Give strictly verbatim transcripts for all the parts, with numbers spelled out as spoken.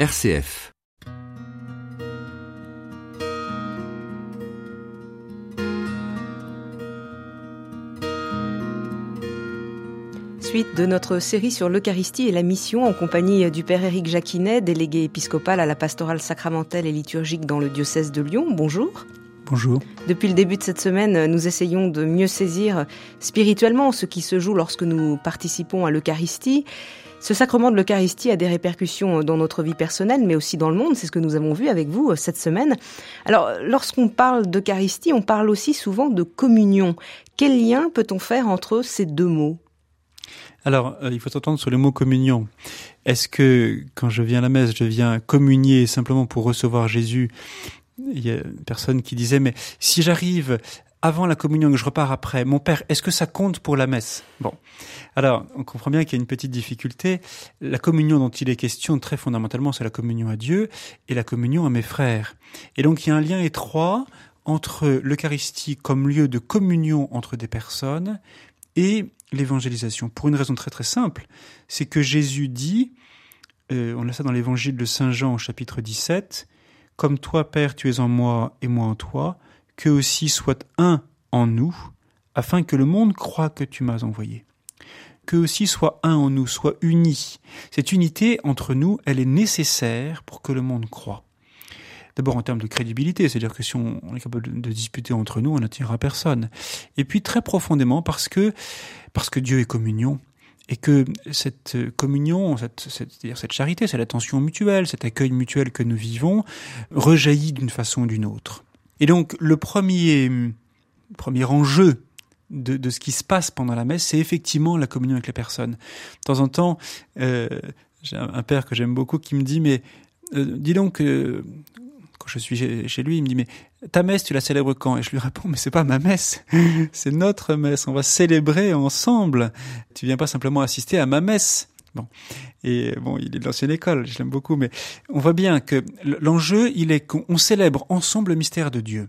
R C F. Suite de notre série sur l'Eucharistie et la mission en compagnie du Père Éric Jacquinet, délégué épiscopal à la pastorale sacramentelle et liturgique dans le diocèse de Lyon. Bonjour. Bonjour. Depuis le début de cette semaine, nous essayons de mieux saisir spirituellement ce qui se joue lorsque nous participons à l'Eucharistie. Ce sacrement de l'Eucharistie a des répercussions dans notre vie personnelle, mais aussi dans le monde. C'est ce que nous avons vu avec vous cette semaine. Alors, lorsqu'on parle d'Eucharistie, on parle aussi souvent de communion. Quel lien peut-on faire entre ces deux mots ? Alors, euh, il faut s'entendre sur le mot communion. Est-ce que, quand je viens à la messe, je viens communier simplement pour recevoir Jésus ? Il y a une personne qui disait, mais si j'arrive avant la communion et que je repars après, mon Père, est-ce que ça compte pour la messe ? Bon. Alors, on comprend bien qu'il y a une petite difficulté. La communion dont il est question, très fondamentalement, c'est la communion à Dieu et la communion à mes frères. Et donc, il y a un lien étroit entre l'Eucharistie comme lieu de communion entre des personnes et l'évangélisation, pour une raison très très simple, c'est que Jésus dit, euh, on a ça dans l'évangile de Saint Jean au chapitre dix-sept, « Comme toi, Père, tu es en moi et moi en toi, qu'eux aussi soient un en nous, afin que le monde croie que tu m'as envoyé. » Qu'eux aussi soient un en nous, soient unis. Cette unité entre nous, elle est nécessaire pour que le monde croie. D'abord en termes de crédibilité, c'est-à-dire que si on est capable de disputer entre nous, on n'attirera personne. Et puis très profondément parce que parce que Dieu est communion et que cette communion, cette, cette, c'est-à-dire cette charité, cette attention mutuelle, cet accueil mutuel que nous vivons, rejaillit d'une façon ou d'une autre. Et donc le premier premier enjeu de, de ce qui se passe pendant la messe, c'est effectivement la communion avec les personnes. De temps en temps, euh, j'ai un, un père que j'aime beaucoup qui me dit, mais euh, dis donc. Euh, Quand je suis chez lui, il me dit, mais ta messe, tu la célèbres quand ? Et je lui réponds, mais c'est pas ma messe, c'est notre messe, on va célébrer ensemble. Tu viens pas simplement assister à ma messe. Bon. Et bon, il est de l'ancienne école, je l'aime beaucoup, mais on voit bien que l'enjeu, il est qu'on célèbre ensemble le mystère de Dieu.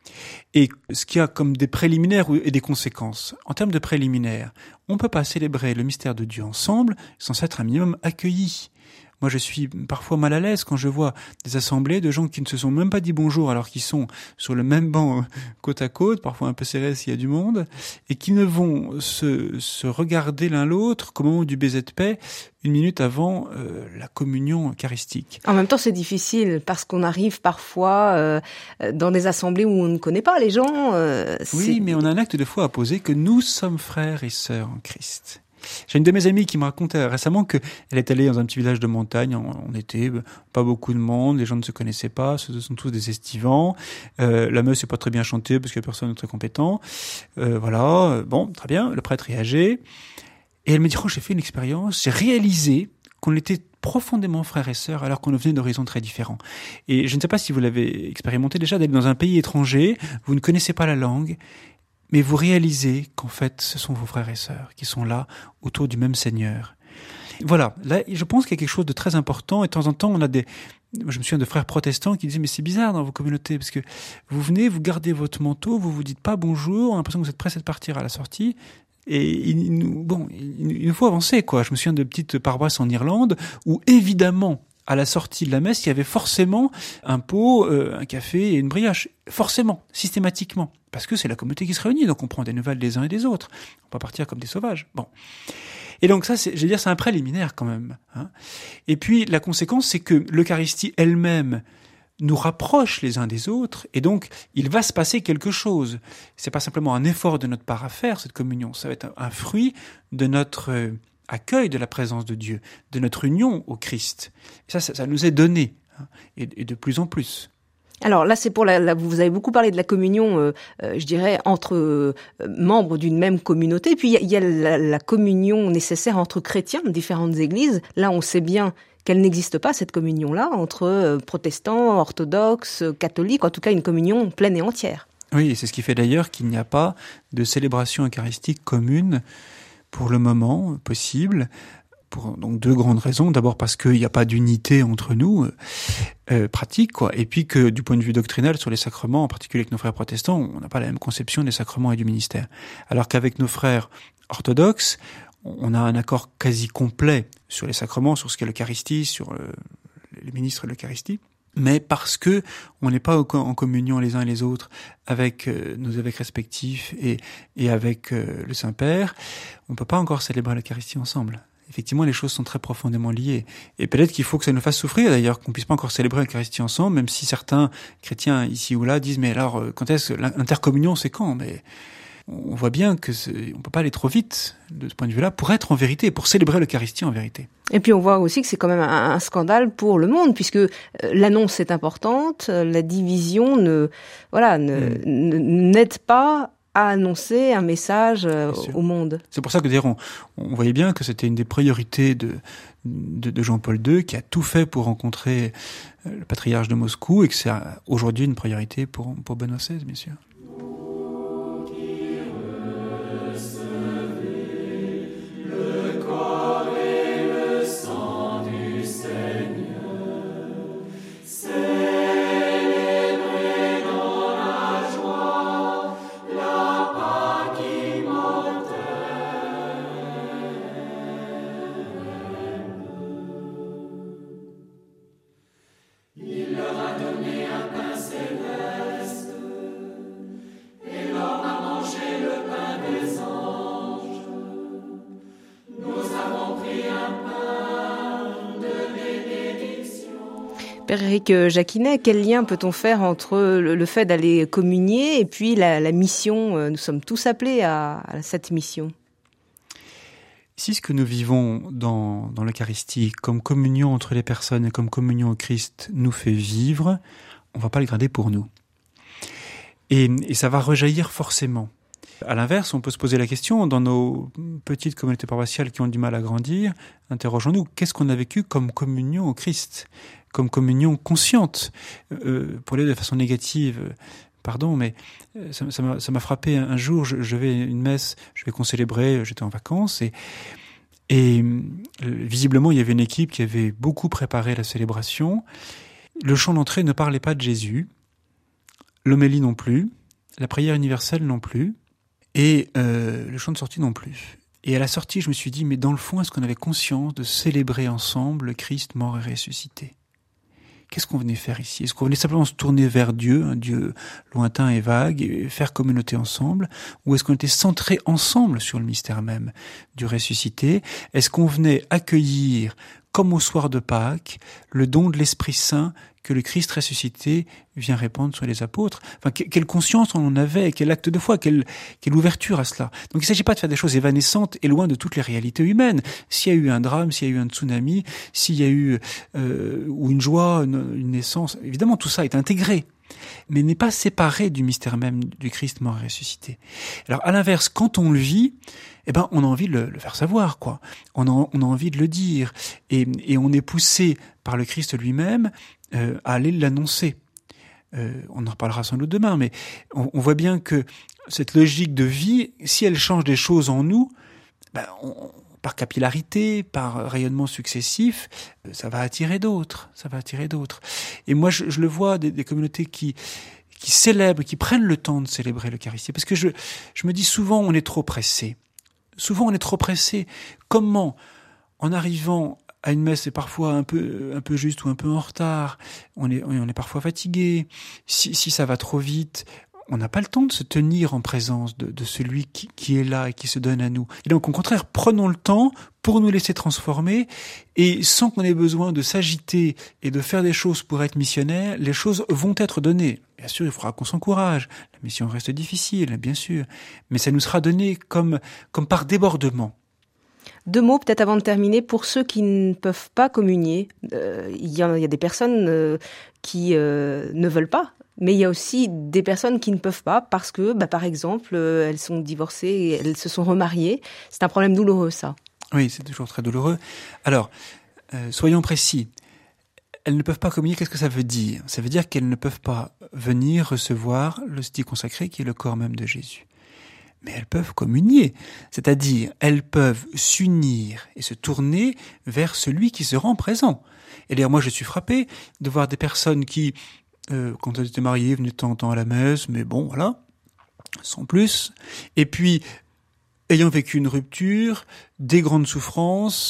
Et ce qu'il y a comme des préliminaires et des conséquences. En termes de préliminaires, on peut pas célébrer le mystère de Dieu ensemble sans s'être un minimum accueillis. Moi, je suis parfois mal à l'aise quand je vois des assemblées de gens qui ne se sont même pas dit bonjour alors qu'ils sont sur le même banc côte à côte, parfois un peu serrés s'il y a du monde, et qui ne vont se, se regarder l'un l'autre qu'au moment du baiser de paix, une minute avant euh, la communion eucharistique. En même temps, c'est difficile parce qu'on arrive parfois euh, dans des assemblées où on ne connaît pas les gens. Euh, oui, mais on a un acte de foi à poser que nous sommes frères et sœurs en Christ. J'ai une de mes amies qui me racontait récemment qu'elle est allée dans un petit village de montagne en, en été, pas beaucoup de monde, les gens ne se connaissaient pas, ce sont tous des estivants, euh, la messe n'est pas très bien chantée parce que personne n'est très compétent, euh, voilà, bon, très bien, le prêtre est âgé, et elle me dit, oh, j'ai fait une expérience, j'ai réalisé qu'on était profondément frères et sœurs alors qu'on venait d'horizons très différents. Et je ne sais pas si vous l'avez expérimenté déjà, d'être dans un pays étranger, vous ne connaissez pas la langue, mais vous réalisez qu'en fait, ce sont vos frères et sœurs qui sont là, autour du même Seigneur. Voilà, là, je pense qu'il y a quelque chose de très important, et de temps en temps, on a des... Je me souviens de frères protestants qui disaient, mais c'est bizarre dans vos communautés, parce que vous venez, vous gardez votre manteau, vous vous dites pas bonjour, on a l'impression que vous êtes pressé de partir à la sortie, et il nous, bon, il nous faut avancer, quoi. Je me souviens de petites paroisses en Irlande, où évidemment, à la sortie de la messe, il y avait forcément un pot, euh, un café et une brioche. Forcément, systématiquement. Parce que c'est la communauté qui se réunit, donc on prend des nouvelles des uns et des autres. On va pas partir comme des sauvages. Bon. Et donc ça, c'est, je veux dire, c'est un préliminaire quand même. Hein. Et puis, la conséquence, c'est que l'Eucharistie elle-même nous rapproche les uns des autres, et donc, il va se passer quelque chose. C'est pas simplement un effort de notre part à faire, cette communion. Ça va être un, un fruit de notre... Euh, accueil de la présence de Dieu, de notre union au Christ. Et ça, ça, ça nous est donné, hein, et, et de plus en plus. Alors là, c'est pour la, la vous avez beaucoup parlé de la communion, euh, euh, je dirais, entre euh, membres d'une même communauté. Puis il y a, il y a la, la communion nécessaire entre chrétiens de différentes églises. Là, on sait bien qu'elle n'existe pas, cette communion-là, entre euh, protestants, orthodoxes, catholiques, en tout cas une communion pleine et entière. Oui, et c'est ce qui fait d'ailleurs qu'il n'y a pas de célébration eucharistique commune pour le moment possible, pour donc deux grandes raisons. D'abord parce qu'il n'y a pas d'unité entre nous, euh, pratique, quoi. Et puis que du point de vue doctrinal sur les sacrements, en particulier avec nos frères protestants, on n'a pas la même conception des sacrements et du ministère. Alors qu'avec nos frères orthodoxes, on a un accord quasi complet sur les sacrements, sur ce qu'est l'Eucharistie, sur le, les ministres de l'Eucharistie, mais parce que on n'est pas en communion les uns et les autres avec euh, nos évêques respectifs et, et avec euh, le Saint-Père, on peut pas encore célébrer l'Eucharistie ensemble. Effectivement, les choses sont très profondément liées. Et peut-être qu'il faut que ça nous fasse souffrir, d'ailleurs, qu'on puisse pas encore célébrer l'Eucharistie ensemble, même si certains chrétiens ici ou là disent, mais alors, quand est-ce que l'intercommunion, c'est quand? Mais on voit bien que c'est, on peut pas aller trop vite, de ce point de vue-là, pour être en vérité, pour célébrer l'Eucharistie en vérité. Et puis on voit aussi que c'est quand même un, un scandale pour le monde, puisque euh, l'annonce est importante, la division ne, voilà, ne, mmh. ne, n'aide pas à annoncer un message euh, au monde. C'est pour ça que d'ailleurs on, on voyait bien que c'était une des priorités de, de, de Jean-Paul deux, qui a tout fait pour rencontrer le patriarche de Moscou, et que c'est aujourd'hui une priorité pour, pour Benoît seize, bien sûr. Père Éric Jacquinet, quel lien peut-on faire entre le fait d'aller communier et puis la, la mission? Nous sommes tous appelés à, à cette mission. Si ce que nous vivons dans, dans l'Eucharistie comme communion entre les personnes et comme communion au Christ nous fait vivre, on ne va pas le garder pour nous. Et, et ça va rejaillir forcément. À l'inverse, on peut se poser la question, dans nos petites communautés paroissiales qui ont du mal à grandir, interrogeons-nous, qu'est-ce qu'on a vécu comme communion au Christ, comme communion consciente, euh, pour aller de façon négative, euh, pardon, mais ça, ça, m'a, ça m'a frappé un, un jour, je, je vais à une messe, je vais concélébrer, j'étais en vacances, et, et euh, visiblement il y avait une équipe qui avait beaucoup préparé la célébration. Le chant d'entrée ne parlait pas de Jésus, l'homélie non plus, la prière universelle non plus, et euh, le chant de sortie non plus. Et à la sortie, je me suis dit, mais dans le fond, est-ce qu'on avait conscience de célébrer ensemble le Christ mort et ressuscité? Qu'est-ce qu'on venait faire ici? Est-ce qu'on venait simplement se tourner vers Dieu, un Dieu lointain et vague, et faire communauté ensemble? Ou est-ce qu'on était centrés ensemble sur le mystère même du ressuscité? Est-ce qu'on venait accueillir, comme au soir de Pâques, le don de l'Esprit Saint que le Christ ressuscité vient répandre sur les apôtres? Enfin, quelle conscience on en avait, quel acte de foi, quelle, quelle ouverture à cela. Donc il ne s'agit pas de faire des choses évanescentes et loin de toutes les réalités humaines. S'il y a eu un drame, s'il y a eu un tsunami, s'il y a eu euh, ou une joie, une, une naissance, évidemment tout ça est intégré, mais n'est pas séparé du mystère même du Christ mort et ressuscité. Alors à l'inverse, quand on le vit, eh ben on a envie de le, le faire savoir, quoi. On a, on a envie de le dire, et, et on est poussé par le Christ lui-même euh, à aller l'annoncer. Euh, on en reparlera sans doute demain, mais on, on voit bien que cette logique de vie, si elle change des choses en nous, ben on, par capillarité, par rayonnement successif, ça va attirer d'autres, ça va attirer d'autres. Et moi, je, je le vois, des, des communautés qui qui célèbrent, qui prennent le temps de célébrer l'Eucharistie, parce que je je me dis souvent, on est trop pressé. Souvent, on est trop pressé. Comment, en arrivant à une messe, c'est parfois un peu un peu juste ou un peu en retard, on est on est parfois fatigué. Si si ça va trop vite, on n'a pas le temps de se tenir en présence de, de celui qui, qui est là et qui se donne à nous. Et donc, au contraire, prenons le temps pour nous laisser transformer, et sans qu'on ait besoin de s'agiter et de faire des choses pour être missionnaire, les choses vont être données. Bien sûr, il faudra qu'on s'encourage. La mission reste difficile, bien sûr, mais ça nous sera donné comme, comme par débordement. Deux mots peut-être avant de terminer, pour ceux qui ne peuvent pas communier. Euh, il y a, il y a des personnes euh, qui euh, ne veulent pas. Mais il y a aussi des personnes qui ne peuvent pas parce que, bah, par exemple, euh, elles sont divorcées et elles se sont remariées. C'est un problème douloureux, ça. Oui, c'est toujours très douloureux. Alors, euh, soyons précis. Elles ne peuvent pas communier, qu'est-ce que ça veut dire? Ça veut dire qu'elles ne peuvent pas venir recevoir l'hostie consacrée qui est le corps même de Jésus. Mais elles peuvent communier, c'est-à-dire elles peuvent s'unir et se tourner vers celui qui se rend présent. Et d'ailleurs, moi, je suis frappé de voir des personnes qui, euh, quand elles étaient mariées, venaient de temps en temps à la messe, mais bon, voilà, sans plus. Et puis, ayant vécu une rupture, des grandes souffrances,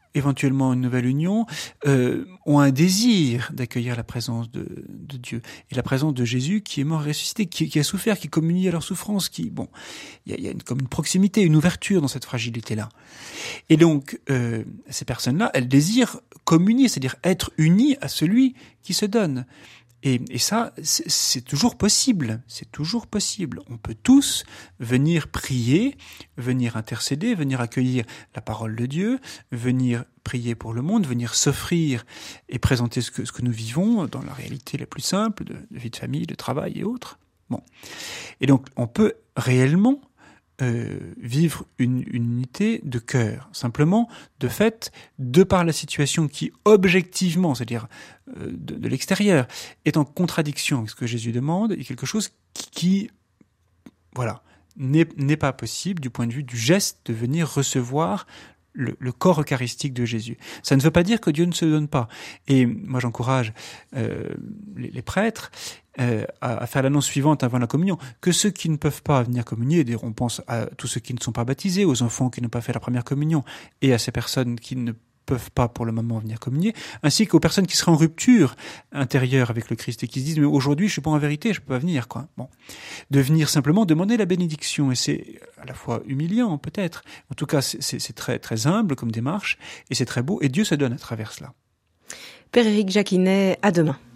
éventuellement une nouvelle union, euh, ont un désir d'accueillir la présence de, de Dieu et la présence de Jésus qui est mort et ressuscité, qui, qui a souffert, qui communie à leur souffrance, qui bon, il y a, y a une, comme une proximité, une ouverture dans cette fragilité-là. Et donc euh, ces personnes-là, elles désirent communier, c'est-à-dire être unies à celui qui se donne. Et, et ça, c'est, c'est toujours possible, c'est toujours possible. On peut tous venir prier, venir intercéder, venir accueillir la parole de Dieu, venir prier pour le monde, venir s'offrir et présenter ce que, ce que nous vivons dans la réalité la plus simple de, de vie de famille, de travail et autres. Bon. Et donc, on peut réellement Euh, vivre une, une unité de cœur. Simplement, de fait, de par la situation qui, objectivement, c'est-à-dire euh, de, de l'extérieur, est en contradiction avec ce que Jésus demande, et quelque chose qui, qui voilà, n'est, n'est pas possible du point de vue du geste de venir recevoir le, le corps eucharistique de Jésus. Ça ne veut pas dire que Dieu ne se donne pas. Et moi, j'encourage euh, les, les prêtres Euh, à, à faire l'annonce suivante avant la communion, que ceux qui ne peuvent pas venir communier, on pense à tous ceux qui ne sont pas baptisés, aux enfants qui n'ont pas fait la première communion, et à ces personnes qui ne peuvent pas pour le moment venir communier, ainsi qu'aux personnes qui seraient en rupture intérieure avec le Christ et qui se disent « mais aujourd'hui je suis pas en vérité, je peux pas venir ». quoi. Bon, de venir simplement demander la bénédiction, et c'est à la fois humiliant peut-être, en tout cas c'est, c'est, c'est très, très humble comme démarche, et c'est très beau, et Dieu se donne à travers cela. Père Éric Jacquinet, à demain.